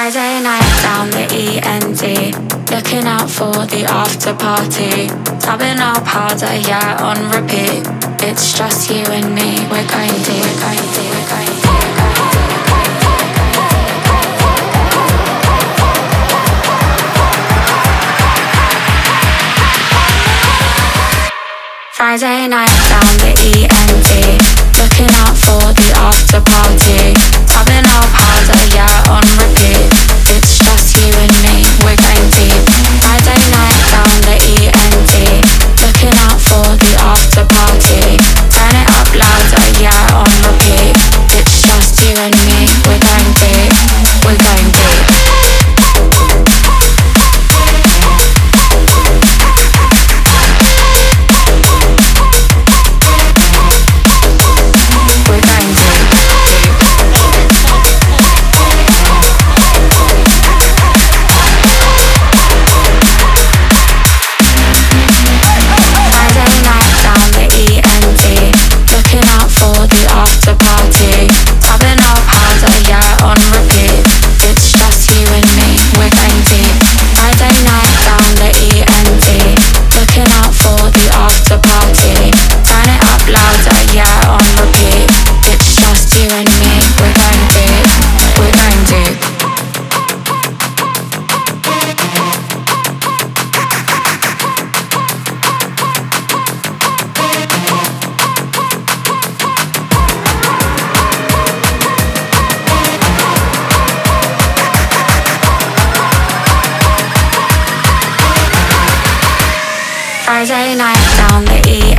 Friday night down the END, looking out for the after party. Tabbing up harder, yeah, on repeat. It's just you and me, we're going deep, we're going deep, we're going deep, we're going deep. Friday night down the END, looking out for the after party. Tabbing up harder, yeah, on repeat. It's just you and me, we're going deep. Friday night down the END, looking out for the after party. Turn it up louder, yeah, on repeat. It's just you and me, we're going deep, we're going deep. After party, tabbing up harder, yeah, on repeat. It's just you and me, we're going deep. Friday night down the END, looking out for the after party. Turn it up louder, yeah, on repeat. It's just you and me, we're going deep, we're going deep. Friday night down the